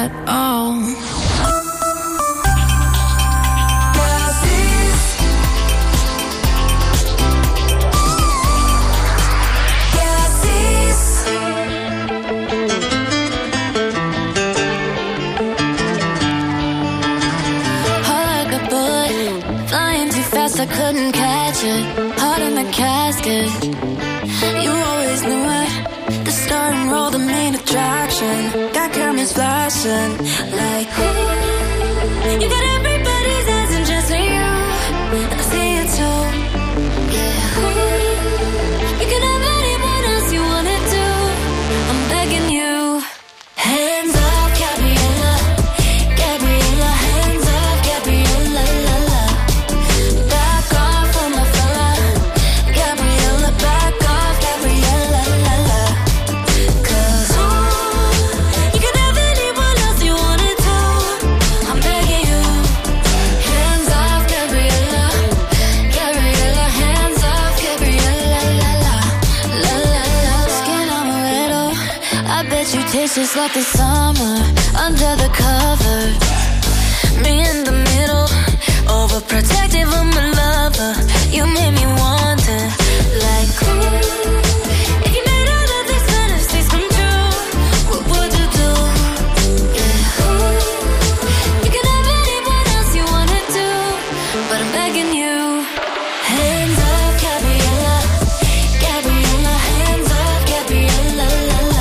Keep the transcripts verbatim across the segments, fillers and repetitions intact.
at all. I couldn't catch it, heart in the casket. You always knew it, the star and roll, the main attraction. Got cameras flashing, like ooh. You got everybody's eyes and just for you, and I see it too. Yeah, ooh. You can have anyone else you wanna do. I'm begging you, hands off, Gabriella, Gabriella, hands off, Gabriella, la la. Tastes just like the summer under the covers. Me in the middle, overprotective of my lover. You made me wonder, like ooh, if you made all of these fantasies come true, what would you do? Yeah, ooh, you can have anyone else you wanna do, but I'm begging you, hands off, Gabriella, Gabriella, hands off, Gabriella, la la.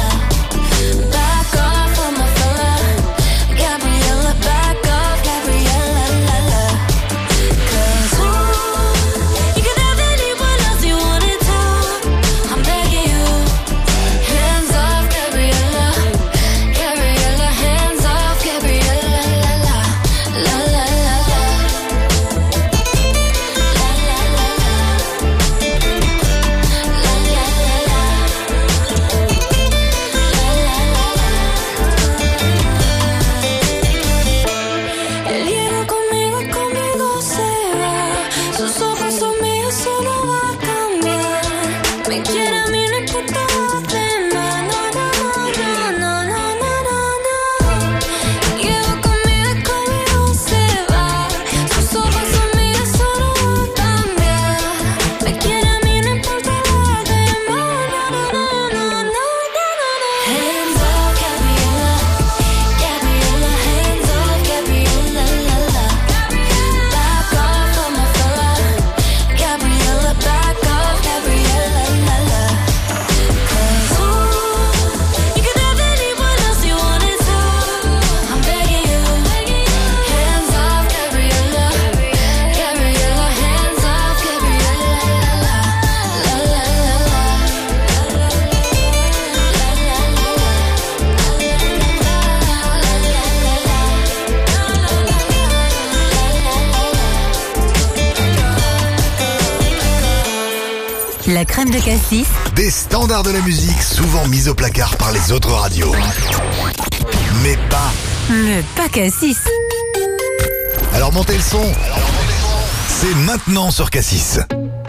La crème de Cassis. Des standards de la musique souvent mis au placard par les autres radios. Mais pas... Mais pas Cassis. Alors montez le son. C'est maintenant sur Cassis.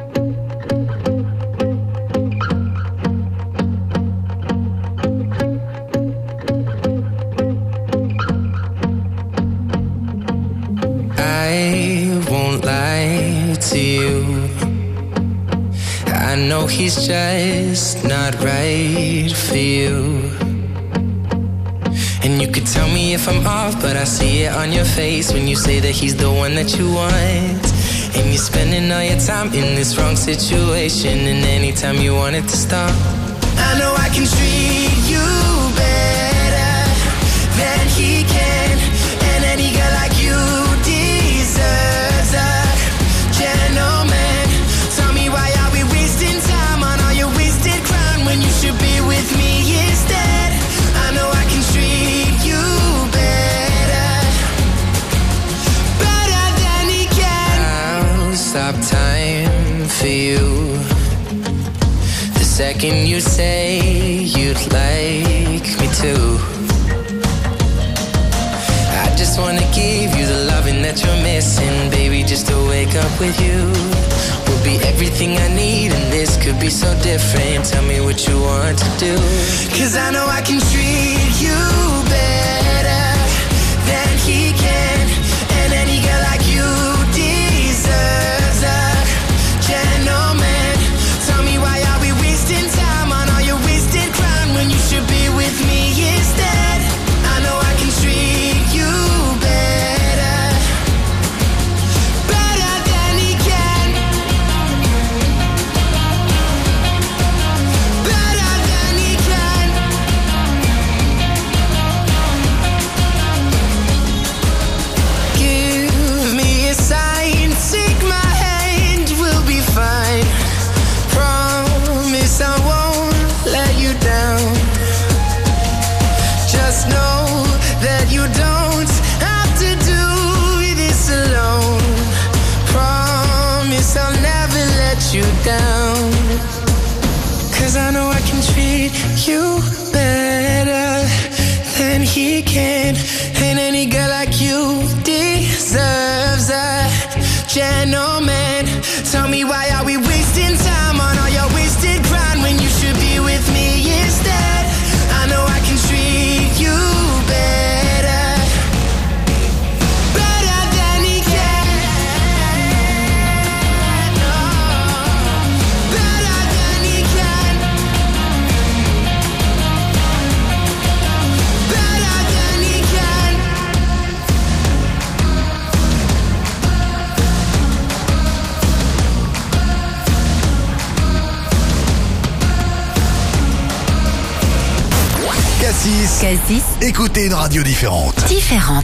I won't lie to you. I know he's just not right for you. And you could tell me if I'm off, but I see it on your face when you say that he's the one that you want. And you're spending all your time in this wrong situation, and anytime you want it to stop, I know I can treat you better than he can. And any girl like you deserves a gentleman. Tell me, why are we wasting time on all your wasted crown when you should be with me instead? I know I can treat you better, better than he can. I'll stop time for you the second you say you'd like me to. I just wanna give you the loving that you're missing, baby, just to wake up with you will be everything I need, and this could be so different. Tell me what you want to do, 'cause I know I can treat you better can. And any girl like you deserves a gentleman. Tell me, why are we wasting time on all your wasted grind when you should be with me instead? I know I can treat you better, better than he can. No, better than he can. Better than he can. Cassis. Cassis. Écoutez une radio différente. Différente.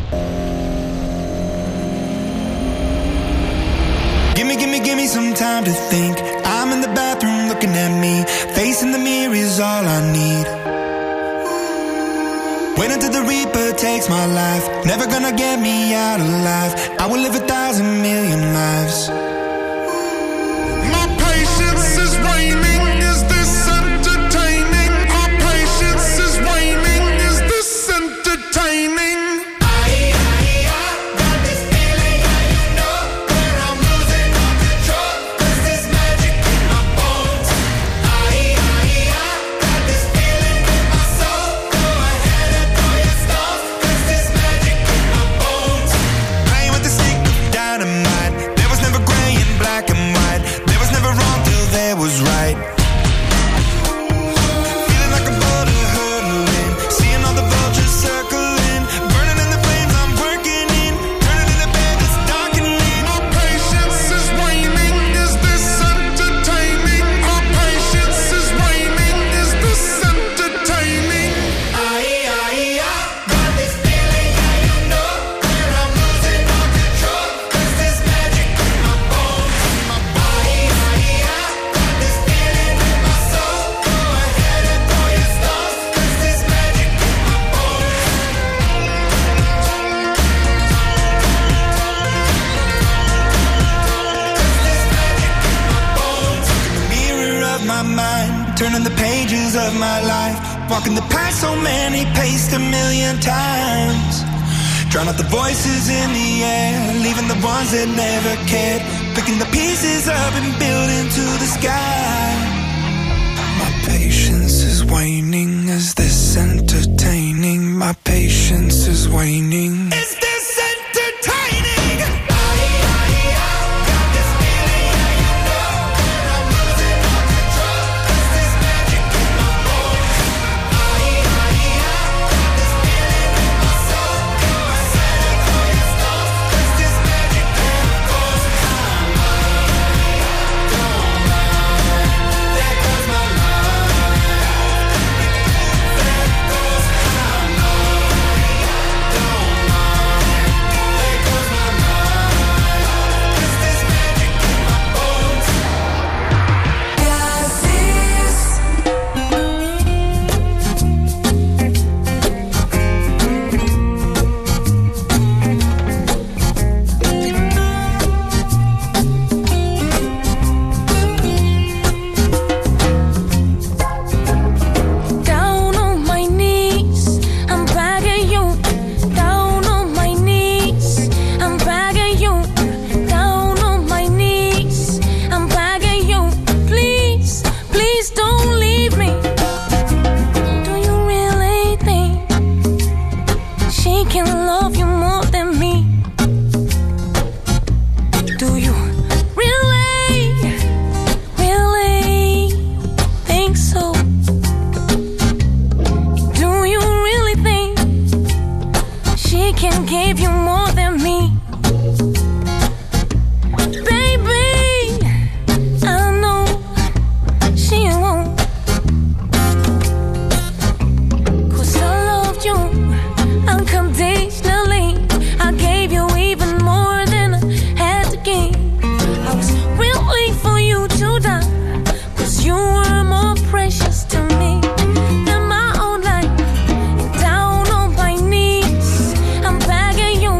Gimme, gimme, gimme some time to think. I'm in the bathroom looking at me. Facing the mirror is all I need. Wait until the Reaper takes my life. Never gonna get me out alive. I will live a thousand million lives. My patience is waning. Is this entertaining? My patience is waning. Is this entertaining? Playing with the stick of dynamite. There was never gray and black and white. There was never wrong till there was right. Feeling like a boulder hurtling. Seeing all the vultures circling. Burning in the flames I'm working in. Turning in the bed that's darkening. My patience is waning. Is this entertaining? My patience is waning. Is this entertaining? Got this feeling, yeah, you know, where I'm losing all control. 'Cause there's magic in my bones, in my body. Got this feeling in my soul. Go ahead and throw your stones. 'Cause there's magic in my bones. In the mirror of my mind, turning the pages of my life. Walking the path so many paced a million times. Drown out the voices in the air, leaving the ones that never cared. Picking the pieces up and building to the sky. My patience is waning. Is this entertaining? My patience is waning. Is this entertaining? Got this feeling, yeah, you know, where I'm losing all control. 'Cause there's magic in my bones. Got this feeling in my soul. Go ahead and throw your stones. 'Cause there's magic in my bones. There goes my life. There goes Down on my knees, I'm begging you.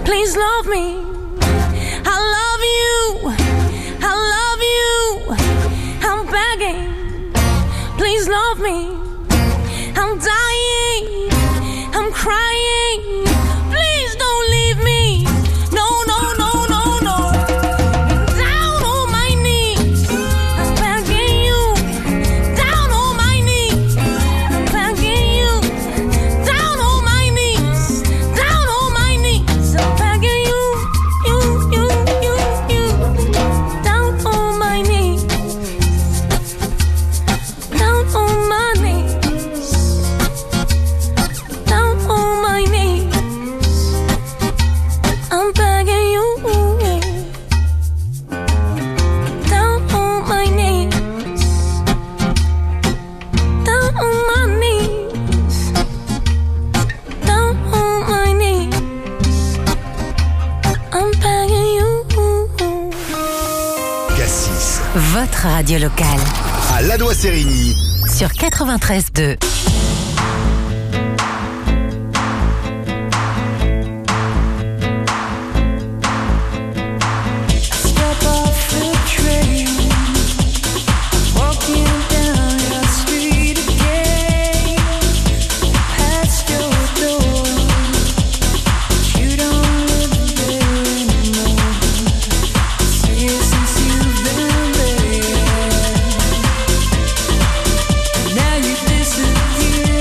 please love me. I love you, I love you. I'm begging, please love me. I'm dying, I'm crying. Please don't leave me. No, no, no, no, no. Down on my knees, I'm begging you. Down on my knees, I'm begging you. Down on my knees, down on my knees, I'm begging you, you, you, you, you. Down on my knees, down on my knees, down on my knees, I'm begging you. Down on my knees, down on my knees, down on my knees, I'm begging you. Cassis, Votre radio locale à Ladois-Sérigny. sur quatre-vingt-treize deux. Step off the train, walking down your street again, past your door. You don't live there anymore. See you since you've been there. Now you disappear.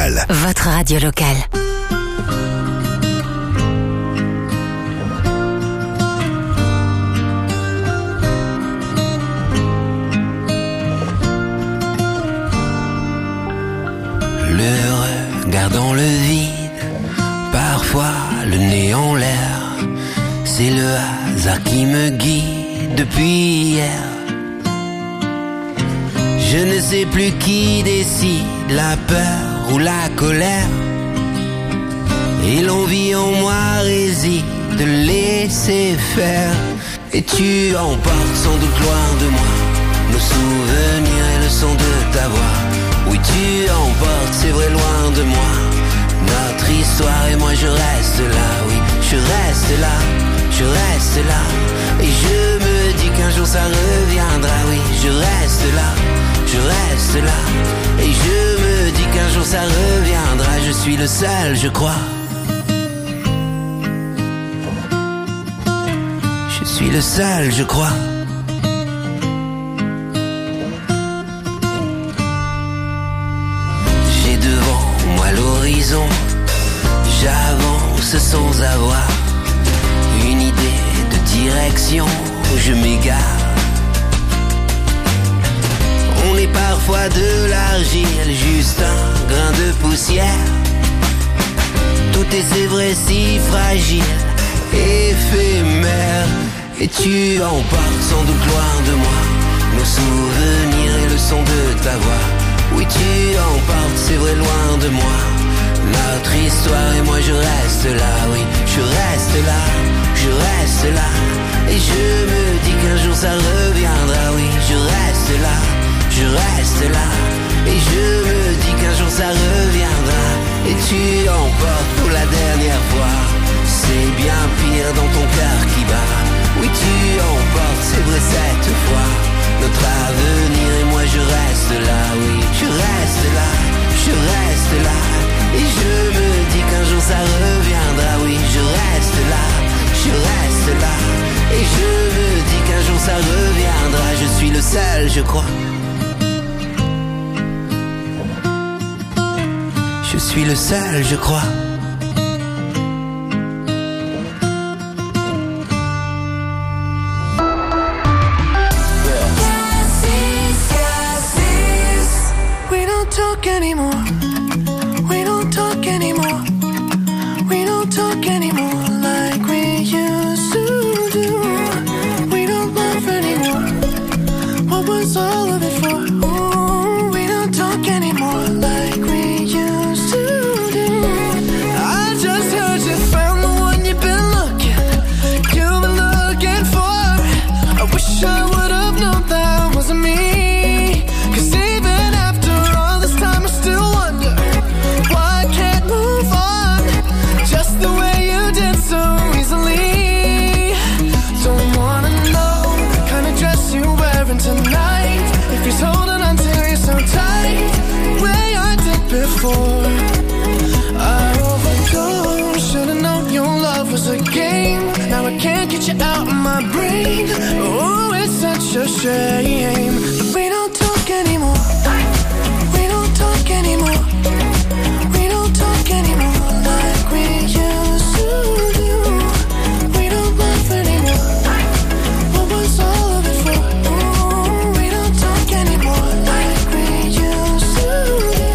locale. Votre radio locale. Le regard dans le vide, parfois le nez en l'air. C'est le hasard qui me guide depuis hier. Je ne sais plus qui décide, la peur ou la colère. Et l'envie en moi réside de laisser faire. Et tu emportes sans doute loin de moi nos souvenirs et le son de ta voix. Oui, tu emportes, c'est vrai, loin de moi notre histoire, et moi je reste là. Oui, je reste là, je reste là. Et je me dis qu'un jour ça reviendra. Oui, je reste là, je reste là. Et je me dis qu'un jour ça reviendra. Je suis le seul, je crois. Je suis le seul, je crois. J'ai devant moi l'horizon. J'avance sans avoir une idée de direction où je m'égare. On est parfois de l'argile, juste un grain de poussière. Tout est, c'est vrai, si fragile, éphémère. Et tu emportes sans doute loin de moi nos souvenirs et le son de ta voix. Oui, tu emportes, c'est vrai, loin de moi notre histoire, et moi je reste là. Oui, je reste là, je reste là. Et je me dis qu'un jour ça reviendra. Oui, je reste là, je reste là. Et je me dis qu'un jour ça reviendra. Et tu emportes pour la dernière fois. C'est bien pire dans ton cœur qui bat. Oui, tu emportes, c'est vrai, cette fois notre avenir, et moi je reste là. Oui, je reste là, je reste là. Et je me dis qu'un jour ça reviendra. Oui, je reste là, je reste là. Et je me dis qu'un jour ça reviendra. Je suis le seul, je crois. Je suis le seul, je crois. We don't talk anymore. We don't talk anymore. We don't talk anymore like we used to do. We don't laugh anymore. What was all of it for? Ooh, we don't talk anymore like we used to do. I just heard you found the one you've been looking, you've been looking for. I wish I would have known that wasn't me. 'Cause even after all this time I still wonder why I can't move on just the way you did so easily. Don't wanna know the kind of dress you're wearing tonight, if he's holding on to you so tight, the way I did before. I overdosed, should've known your love was a game. Now I can't get you out of my brain. Oh, it's such a shame. But we don't talk anymore. We don't talk anymore. We don't talk anymore like we used to do. We don't laugh anymore. What was all of it for? Ooh, we don't talk anymore like we used to do.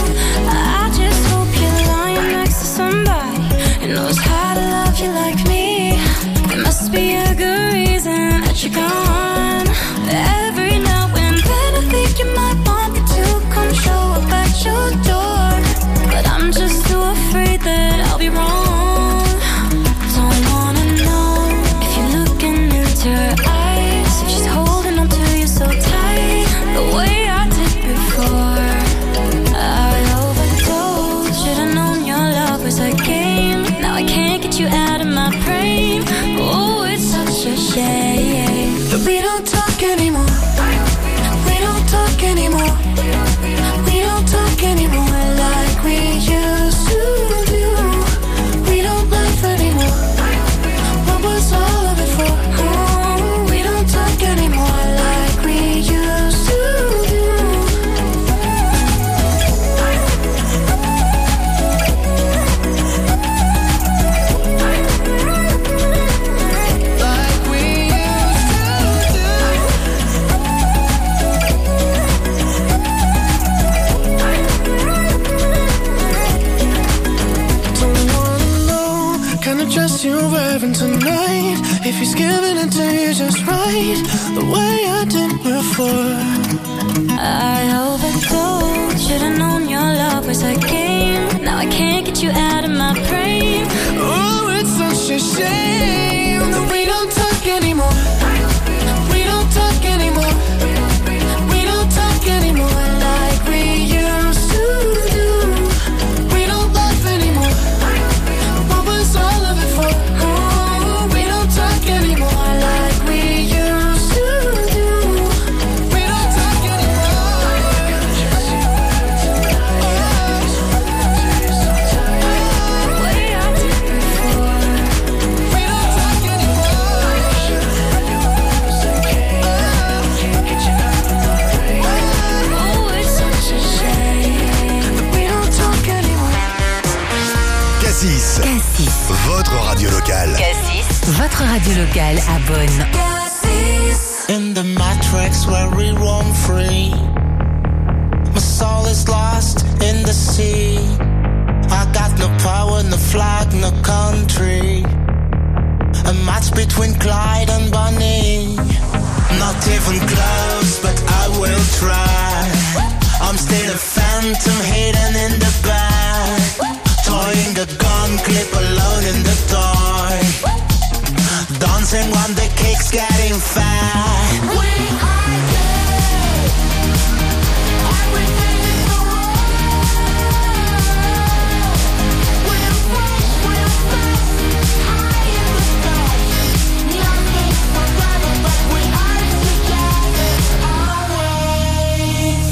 I just hope you're lying next to somebody who knows how to love you like me. There must be a good reason that you're gone. Every now and then I think you might want me to come show up at your door, but I'm just too afraid that I'll be wrong. Don't wanna know if you're looking into her eyes, if she's holding on to you so tight, the way I did before. I overdosed, should've known your love was a game. Now I can't get you out of my brain. Oh, it's such a shame. But we don't talk anymore. We don't talk anymore. We don't talk anymore like we used to do. We don't laugh anymore. What was all of it for? Ooh, we don't talk anymore like we used to do. the dress you're wearing tonight. If he's giving it to you just right, the way I did before. I overdosed. Should've known your love was a game. Now I can't get you out of my brain. Oh, it's such a shame that we don't talk anymore. We don't talk anymore. We don't talk anymore like we used to do. We don't laugh anymore. What was all of it for? Oh, we don't talk anymore like we used to do. We don't talk anymore. Way I did before. We don't talk anymore. Oh, it's such a shame. We don't talk anymore. Cassis, Cassis. votre radio locale. Cassis. Votre radio locale à Bonn. In the matrix where we roam free, my soul is lost in the sea. I got no power, no flag, no country. A match between Clyde and Bonnie. Not even close, but I will try. I'm still a phantom hidden in the back, toying a gun clip alone in the dark, dancing when the kick's getting fat. We are good. Everything is alright. We're fresh, we're fast, high in the sky. Nothing forever, but we are together always.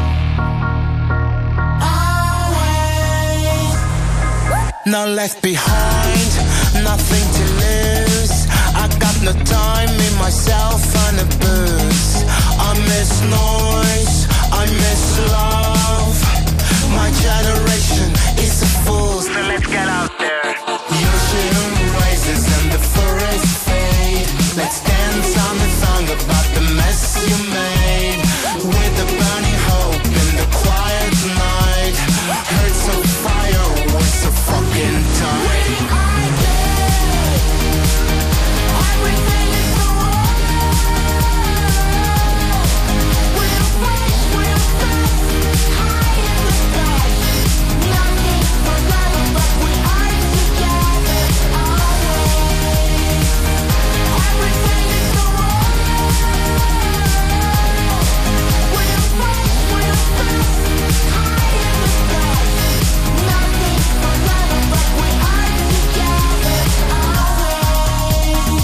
Always. Now left behind, nothing to lose. I got no time in myself and a booze. I miss noise, I miss love. My generation is a fool. So let's get out there. Ocean rises and the forest fade. Let's dance on the song about the mess you made. With the burning hope in the quiet night. Hearts of fire, was so fucking tight. Everything is alright. We're fresh, we're fast, high in the sky. Nothing forever, but we are together always. Everything is alright. We're fresh, we're fast, high in the sky. Nothing forever, but we are together always.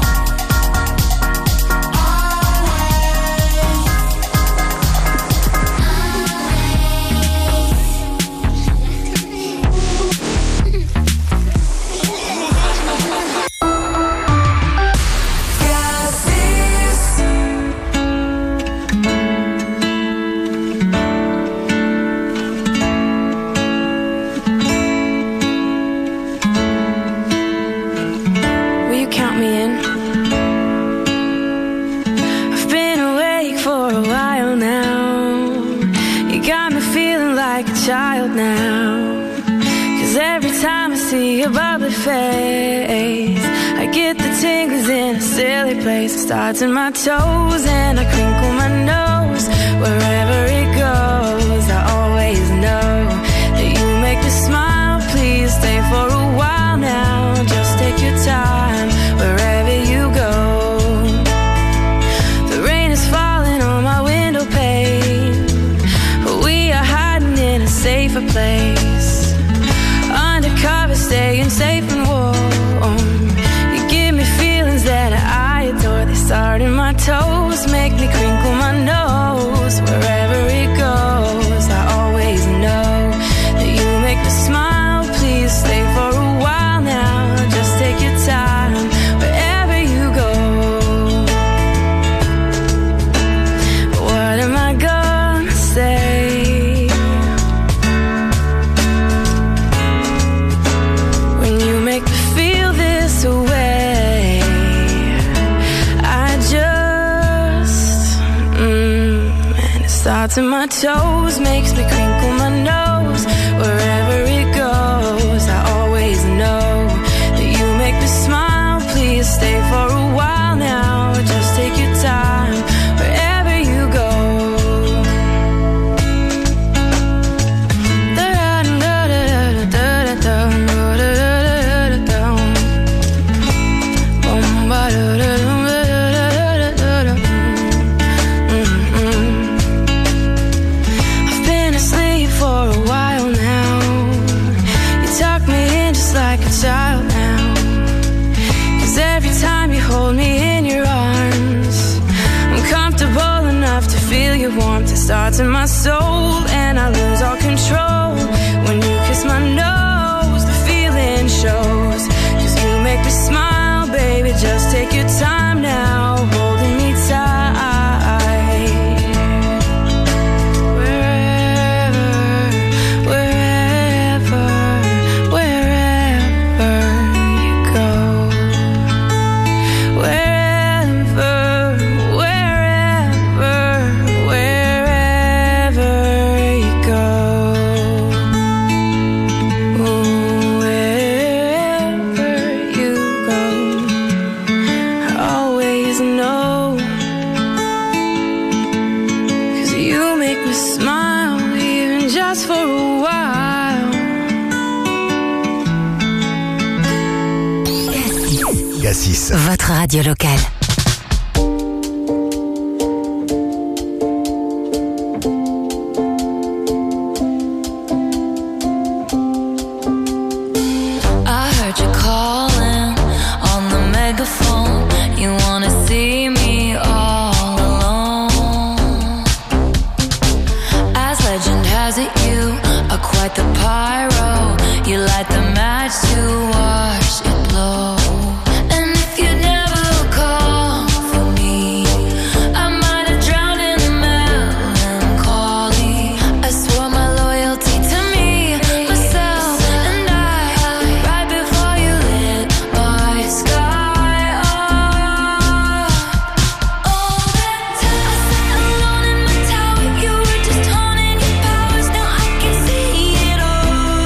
Will you count me in? I've been awake for a while now. You got me feeling like a child now. Cause every time I see your bubbly face, I get the tingles in a silly place. It starts in my toes and I crinkle my nose. Wherever it goes, I always know that you make me smile. Please stay for a while now. Just take your time wherever you go. The rain is falling on my window pane, but we are hiding in a safer place. Undercover, staying safe and warm. You give me feelings that I adore. They start in my toes, make me crinkle my nose. Wherever it goes, I always know that you make me smile. Please stay for a while now. Just take your time wherever you go. What am I gonna say when you make me feel this way? I just, mm, and it starts in my toes, makes me crinkle my nose. Wherever it goes, I always know that you starts in my soul, and I lose all control. When you kiss my nose, the feeling shows. 'Cause you make me smile, baby, just take your time now, holding me tight. Wherever, wherever, wherever you go. Wherever, wherever, wherever you go. Oh, wherever you go, I always know. 'Cause you make me smile, even just for a while. Cassis. Votre radio locale. I heard you calling on the megaphone. You wanna see me all alone. As legend has it, you are quite the pyro. You light the match to watch it blow. And if you'd never call for me, I might have drowned in the melancholy. I swore my loyalty to me, myself, and I. Right before you lit my sky up. All that time I sat alone in my tower, you were just haunting your powers. Now I can see it all.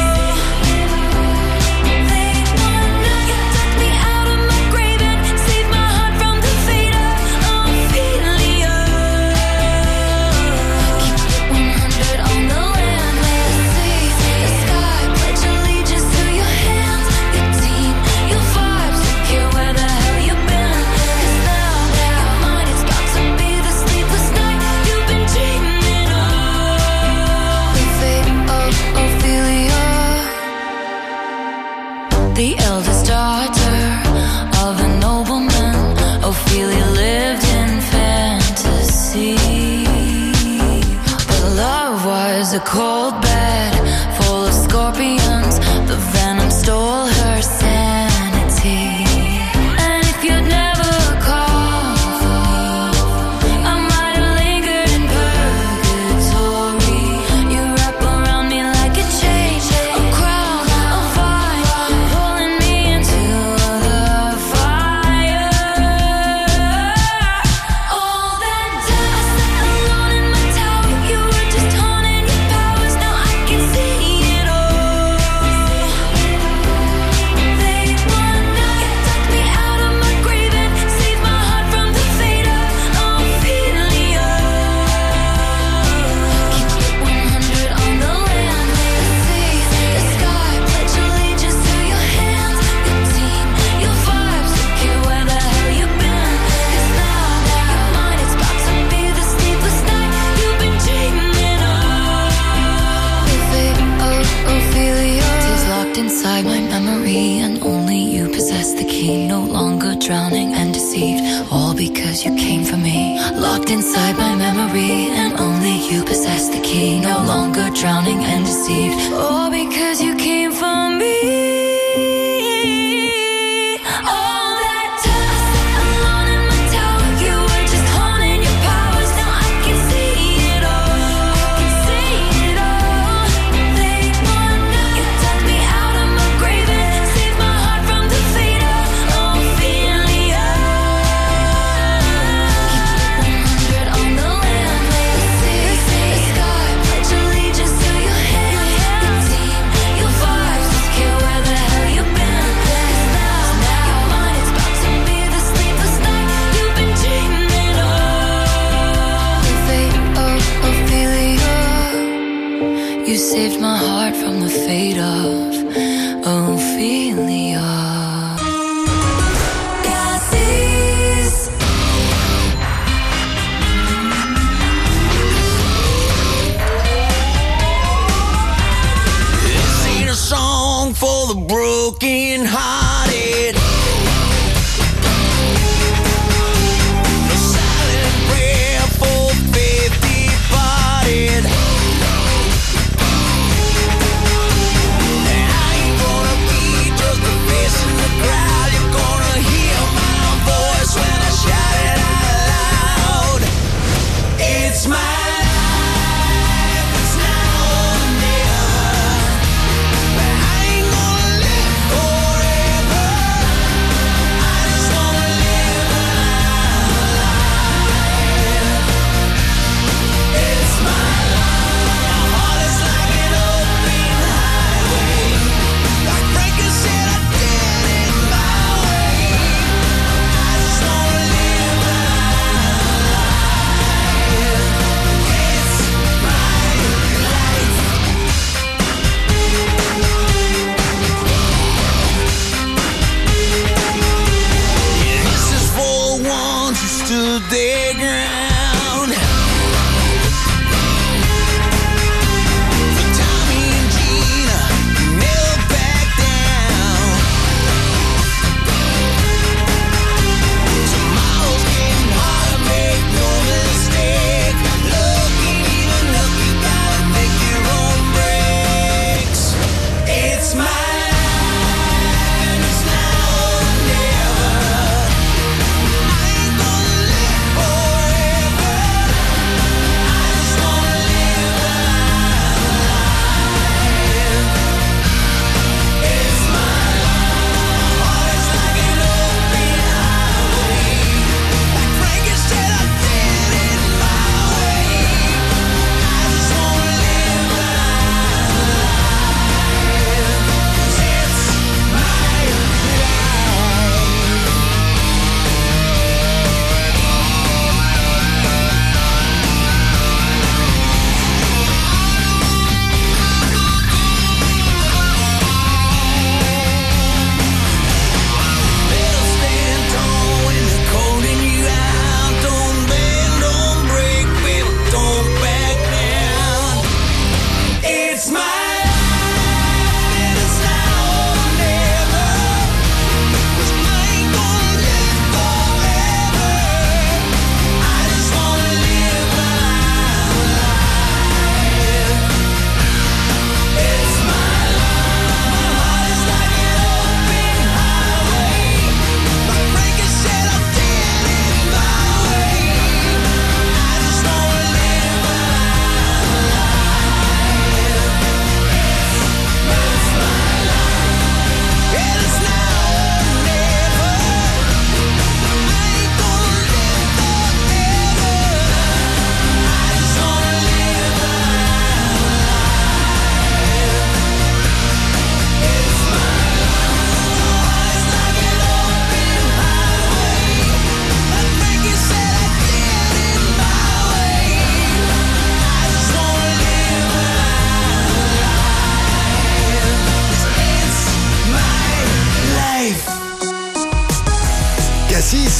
They wanna you took me out of my grave and saved my heart from the fate of Ophelia. Keep it one hundred on the land, let it see the sky. Pledge allegiance to your hands, your team, your vibes. Don't care where the hell you've been. 'Cause now your mind has got to be the sleepless night you've been dreaming of. The fate of Ophelia, the eldest daughter of a nobleman. Ophelia lived in fantasy, but love was a cold bed full of scorpions. The venom stole her sanity. And if you'd never called for me, I might have lingered in purgatory. You wrap around me like a chain, a crown, a vine, pulling me into the fire. All that time I sat alone in my tower, you were just haunting your powers. Now I can see it all. They wanna you took me out of my grave and saved my heart from the fate of Ophelia. Keep it one hundred on the land, let it see the sky. Pledge allegiance to your hands, your team, your vibes. Don't care where the hell you've been. 'Cause now your mind has got to be the sleepless night you've been dreaming of. The fate of Ophelia is locked inside my memory, and only you possess the key. No longer drowning and deceived, all because you came for me. Locked inside my memory, and only you possess the key. No longer drowning and deceived, all because you came for me. All that time I sat alone in my tower, you were just haunting your powers. Now I can see it all. I can see it all. They wanna you took me out of my grave and saved my heart from the fate of Ophelia. Keep it one hundred on the land, let it see the sky. Pledge allegiance to your hands, your team, your vibes. Don't care where the hell you've been. 'Cause now your mind has got to be the sleepless night you've been dreaming of. The fate of Ophelia, you saved my heart from the fate of Ophelia. Cassis. This ain't a song for the broken hearted. No silent prayer for faith departed.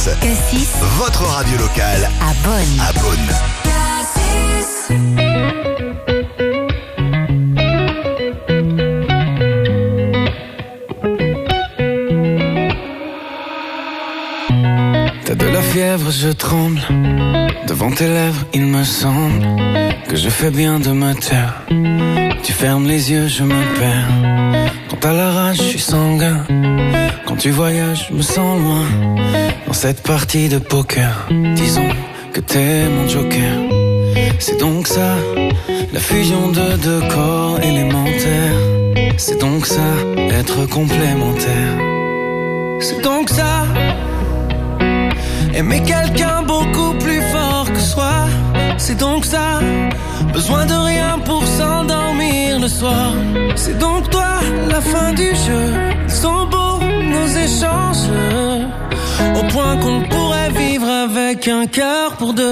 Cassis. Cassis, Votre radio locale à Bonn. à Beaune. T'as de la fièvre, je tremble. Devant tes lèvres, il me semble que je fais bien de me taire. Tu fermes les yeux, je me perds. Quand t'as la rage, je suis sanguin. Quand tu voyages, je me sens loin. Dans cette partie de poker, disons que t'es mon joker. C'est donc ça, la fusion de deux corps élémentaires. C'est donc ça, être complémentaire. C'est donc ça, aimer quelqu'un beaucoup plus fort que soi. C'est donc ça, besoin de rien pour s'endormir le soir. C'est donc toi, la fin du jeu. Sont beaux nos échanges, au point qu'on pourrait vivre avec un cœur pour deux.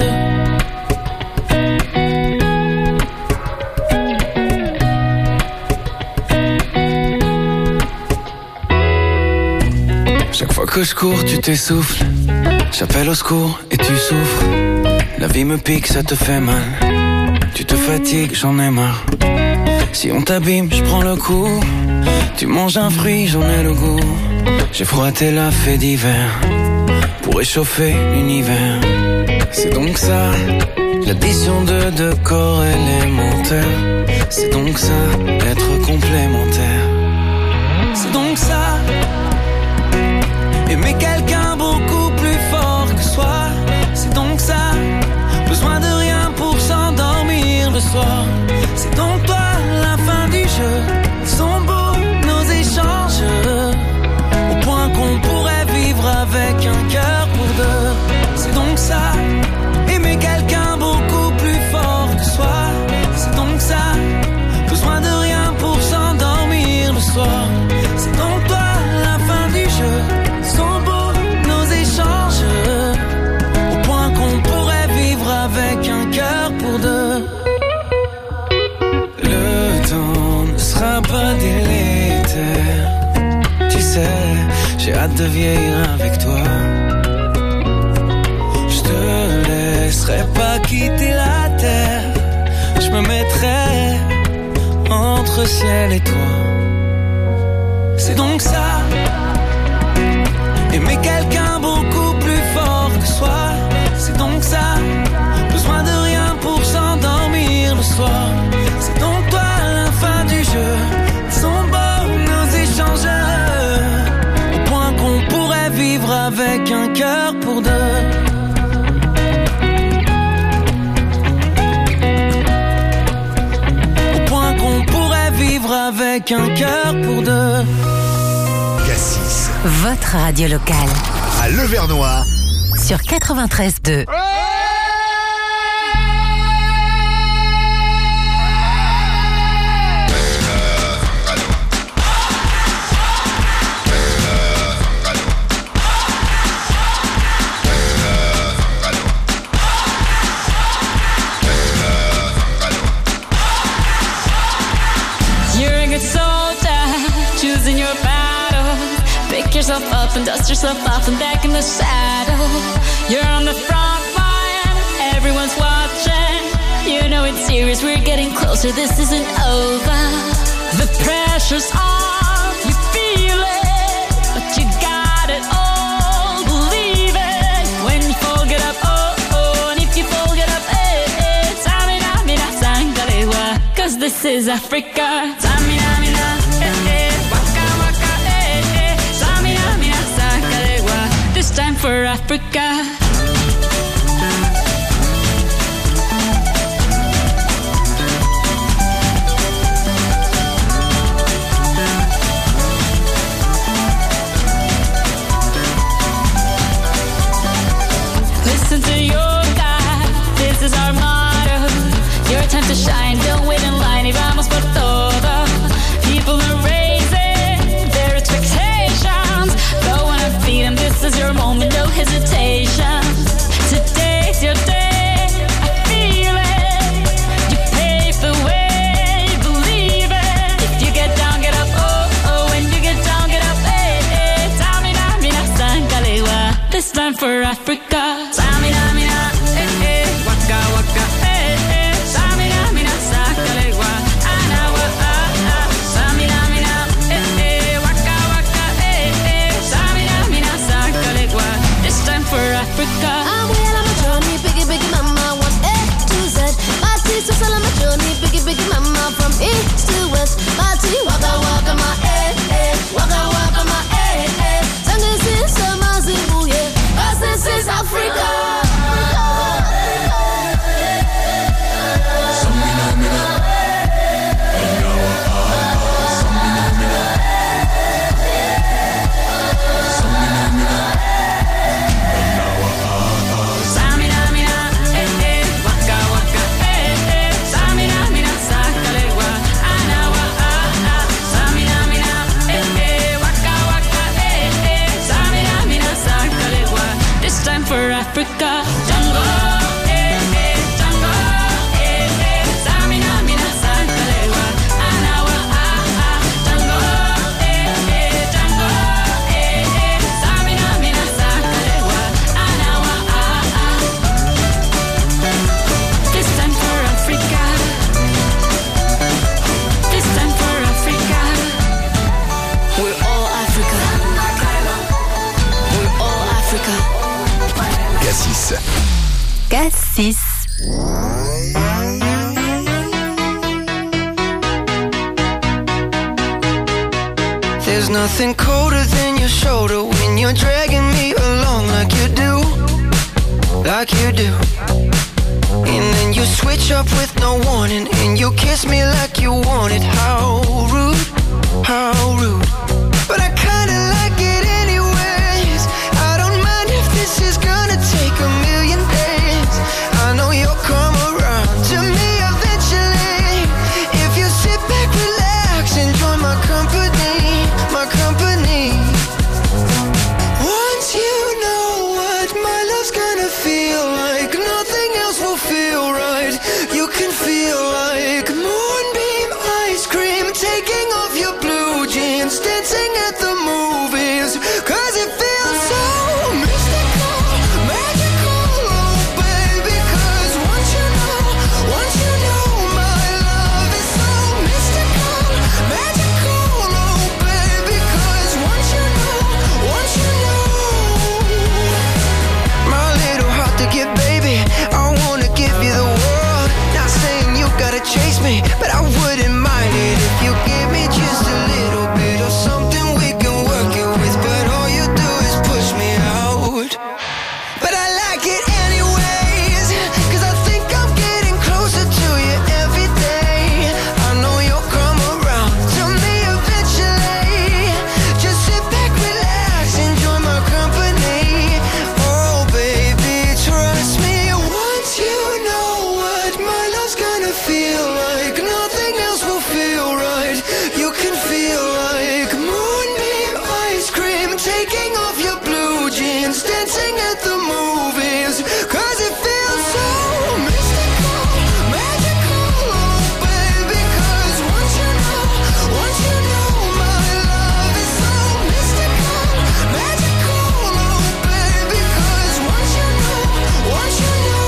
Chaque fois que je cours, tu t'essouffles. J'appelle au secours et tu souffres. La vie me pique, ça te fait mal. Tu te fatigues, j'en ai marre. Si on t'abîme, je prends le coup. Tu manges un fruit, j'en ai le goût. J'ai froissé la fée d'hiver pour réchauffer l'univers. C'est donc ça, l'addition de deux corps élémentaires. C'est donc ça, être complémentaire. C'est donc ça, aimer quelqu'un beaucoup plus fort que soi. C'est donc ça, besoin de rien pour s'endormir le soir. C'est donc toi, la fin du jeu. Sont beaux nos échanges, au point qu'on pourrait vivre avec un cœur pour deux. C'est donc ça, aimer quelqu'un beaucoup plus fort que soi. C'est donc ça, besoin de rien pour s'endormir le soir. C'est donc toi, la fin du jeu. Sont beaux nos échanges, au point qu'on pourrait vivre avec un cœur pour deux. Le temps ne sera pas délétère. Tu sais, j'ai hâte de vieillir avec toi. Je te laisserai pas quitter la terre. Je me mettrai entre ciel et toi. C'est donc ça, aimer quelqu'un beaucoup plus fort que soi. C'est donc ça, besoin de rien pour s'endormir le soir. C'est donc toi, la fin du jeu. Sont beaux nos échanges, au point qu'on pourrait vivre avec un cœur pour deux. Au point qu'on pourrait vivre avec un cœur pour deux. Cassis, Votre radio locale à Levernois, sur quatre-vingt-treize deux. You're a good soldier, choosing your battle. Pick yourself up and dust yourself off and back in the saddle. You're on the front line, everyone's watching. You know it's serious, we're getting closer, this isn't over. The pressure's on, you feel it, but you got it all, believe it. When you fall, get up, oh, oh, and if you fall, get up, eh, eh. Tamina, mina, sangalewa, cause this is Africa. Tamina, mina, eh, eh, waka, waka, eh, eh. Tamina, mina, sangalewa, this time for Africa. Listen to your God, this is our motto. Your time to shine, don't wait in line, y vamos por todo. People are raising their expectations. Go on and feed them, this is your moment, no hesitation. Today's your day, I feel it. You pave the way, believe it. If you get down, get up, oh, oh. When you get down, get up, eh, eh. Tamina, mina, sangalewa. This time time for Africa. Samina, mina, eh, eh, waka, waka, eh, eh. Samina, mina, sakalegua, anawa, ah, ah. Samina, mina, eh, eh, waka, waka, eh, eh. Samina, mina, sakalegua. This time for Africa. I'm well on my journey, biggie, biggie, mama, one A to Z. My tea, so on my journey, biggie, biggie, mama, from east to west. My tea, waka, waka, my eh, eh, waka, waka, my eh, eh. This is Zimbabwe, cause this is Africa. For Africa, Django, eh, eh, Django, eh, eh, Samina, mina, sakalegua, anawa, ah, ah, Django, eh, eh, Django, eh, eh, Samina, mina, sakalegua, anawa, ah, ah. This time for Africa, this time for Africa, we're all Africa, we're all Africa. Cassis. Cassis. There's nothing colder than your shoulder when you're dragging me along like you do, like you do. And then you switch up with no warning and you kiss me like you want it. How rude, how rude. But I kinda like it anyways. I don't mind if this is gonna take a million days. I know you'll come around to me eventually. If you sit back, relax, enjoy my company, my company. Once you know what my love's gonna feel like, nothing else will feel right. You can feel like moonbeam ice cream, taking off your blue jeans, dancing at the movies, cause it feels so mystical, magical, oh baby. Cause once you know, once you know my love is so mystical, magical, oh baby. Cause once you know, once you know, my little heart to give, baby, I wanna give you the world. Not saying you gotta chase me, but I wouldn't mind it if you give me just a little bit of something we can work it with. But all you do is push me out. But I like it anyways, cause I think I'm getting closer to you every day. I know you'll come around to me eventually. Just sit back, relax, enjoy my company. Oh baby, trust me. Once you know what my love's gonna feel like, nothing else will feel right. You can feel like moonbeam ice cream, taking off your blue jeans, dancing at the movies, cause it feels so mystical, magical, oh baby. Cause once you know, once you know my love is so mystical, magical, oh baby. Cause once you know, once you know.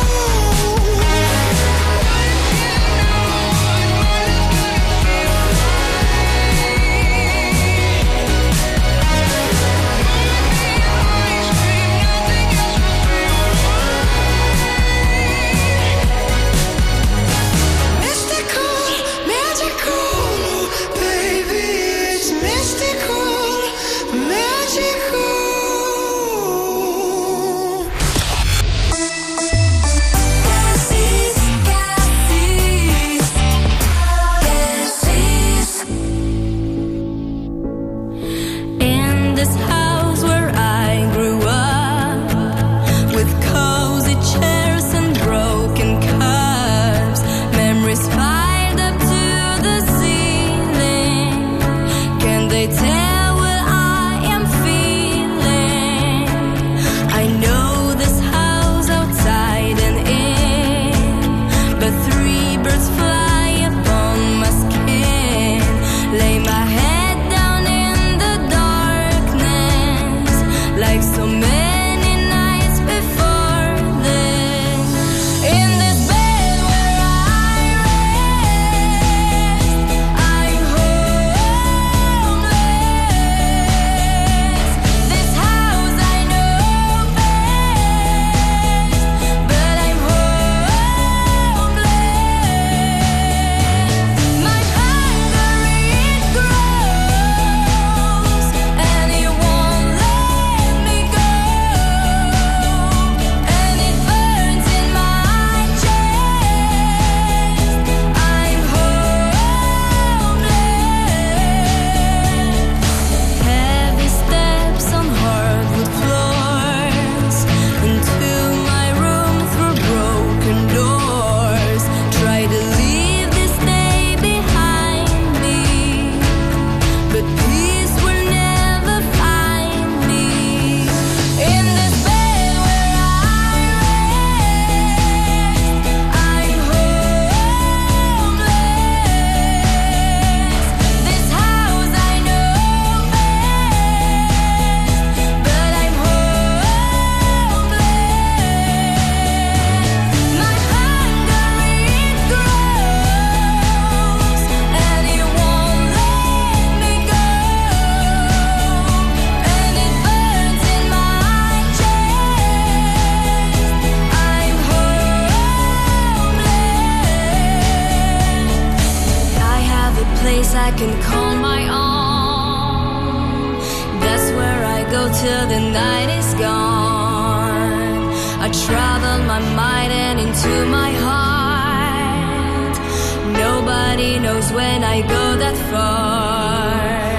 Lay my head down in the darkness. can call my own. That's where I go till the night is gone. I travel my mind and into my heart. Nobody knows when I go that far.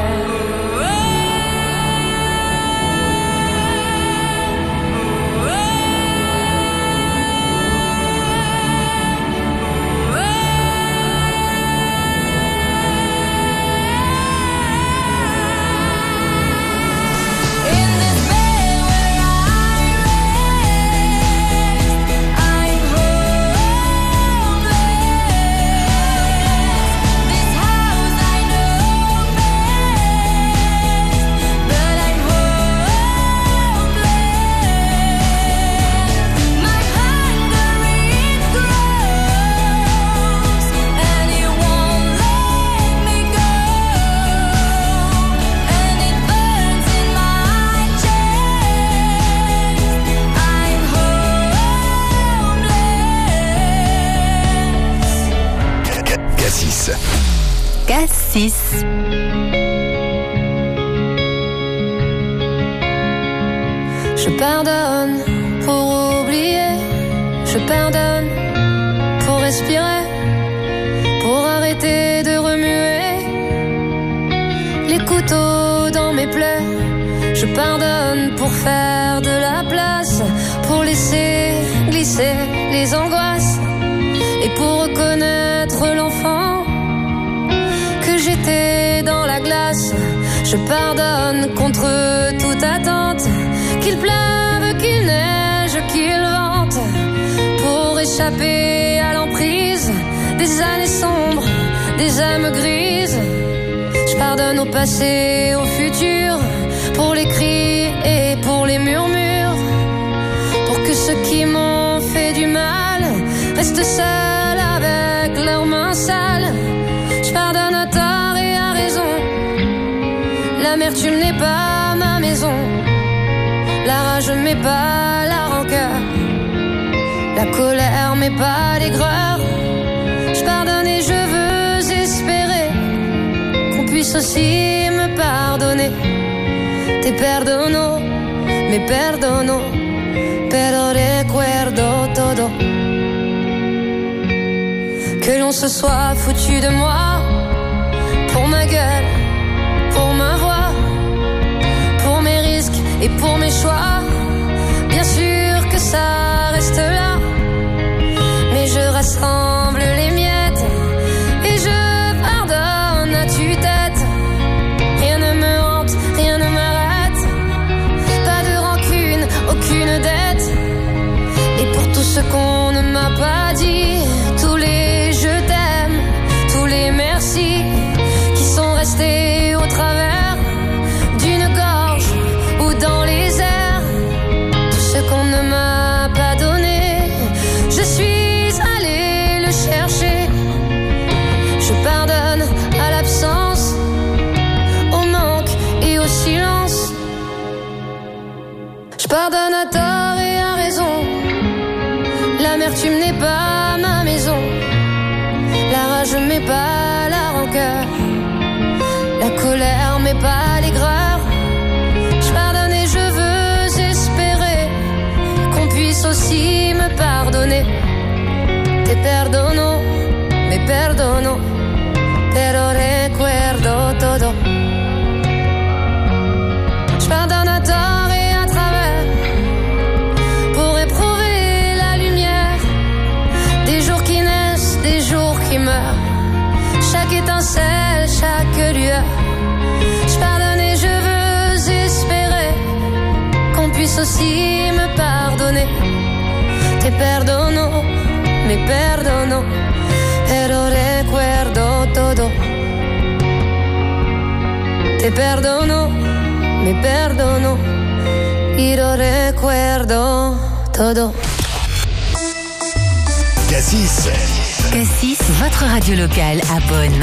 Cassis. Je pardonne pour oublier, je pardonne pour respirer, pour arrêter de remuer les couteaux dans mes plaies. Je pardonne pour faire de la place, pour laisser glisser les angoisses et pour reconnaître l'enfant que j'étais dans la glace. Je pardonne contre toute attente, qu'il pleuve, qu'il neige, qu'il vente, pour échapper à l'emprise des années sombres, des âmes grises. Je pardonne au passé, au futur, pour les cris et pour les murmures, pour que ceux qui m'ont fait du mal restent seuls avec leurs mains sales. Je pardonne à tort et à raison. L'amertume n'est pas ma maison. La rage m'est pas la rancœur. La colère m'est pas l'aigreur. Je pardonne et je veux espérer qu'on puisse aussi me pardonner. Te perdono, me perdono, pero recuerdo todo. Que l'on se soit foutu de moi, pour ma gueule, pour ma voix, pour mes risques et pour mes choix. Bien sûr que ça reste là, mais je rassemble les miettes et je pardonne à tue-tête. Rien ne me hante, rien ne m'arrête, pas de rancune, aucune dette. Et pour tout ce qu'on ne m'a pas dit, tous les je t'aime, tous les merci qui sont restés au travers d'une gorge ou dans les airs. Tout ce qu'on ne m'a pas donné, je suis allée le chercher. Je pardonne à l'absence, au manque et au silence. Je pardonne à tort et à raison. L'amertume n'est pas ma maison. La rage m'est pas la rancœur. La colère m'est pas l'aigreur. Je pardonne et je veux espérer qu'on puisse aussi me pardonner. Te perdono, me perdono, pero recuerdo todo. Je pardonne à tort et à travers, pour éprouver la lumière des jours qui naissent, des jours qui meurent, chaque étincelle, chaque lueur. Je pardonne et je veux espérer qu'on puisse aussi me pardonner. Te perdono, me perdono, pero recuerdo todo. Te perdono, me perdono, y lo recuerdo todo. Cassis. Cassis, votre radio locale à Bonn.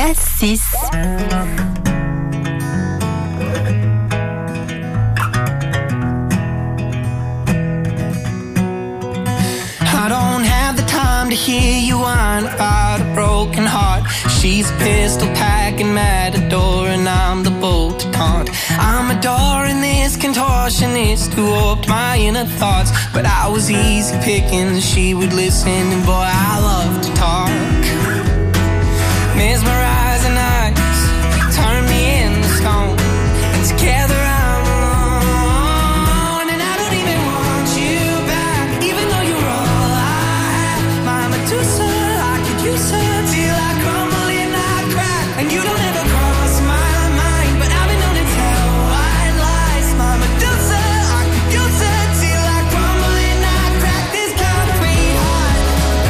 à six. I don't have the time to hear you whine about a broken heart. She's a pistol packing matador and I'm the bolt to taunt. I'm adoring this contortionist who warped my inner thoughts, but I was easy picking, she would listen, and boy, I love to talk. Mesmerizing eyes turn me into stone, and together I'm alone, and I don't even want you back, even though you're all I have. My Medusa, I could use her till I crumble and I crack, and you don't ever cross my mind, but I've been known to tell white lies. My Medusa, I could use her till I crumble and I crack. This concrete heart,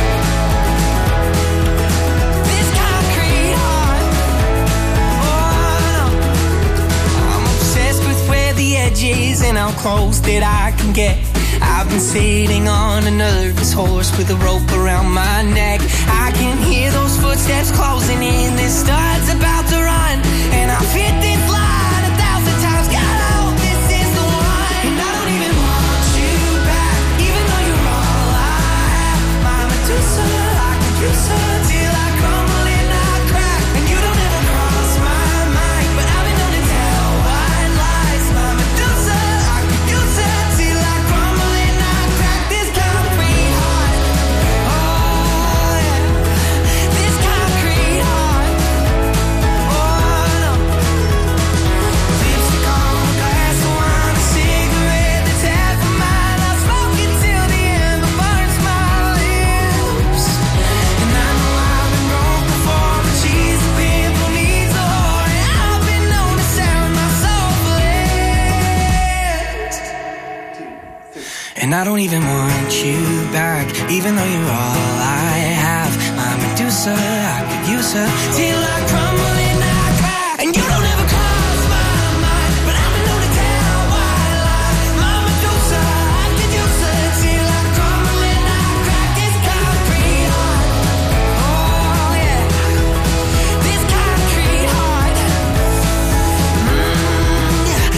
this concrete heart. Oh, I'm obsessed with where the edge is and how close that I can get. I've been sitting on a nervous horse with a rope around my neck. I can hear those footsteps closing in. This star's about to run, and I've hit this line a thousand times. God, I hope this is the one. And I don't even want you back, even though you're all I have. My Medusa, I could use her till I crumble and I crack, and you don't ever cross my mind, but I've been known to tell white lies. My Medusa, I could use her till I crumble and I crack. This concrete heart, oh yeah, this concrete heart, oh no. Lipstick on a glass of wine, a cigarette that's half of mine. I'll smoke it till the ember burns my lips. And I know I've been broke before, but she's a pimple needs a whore, and I've been known to sound my soul for less. And I don't even want you back, even though you're all I have. My Medusa, I could use her till I crumble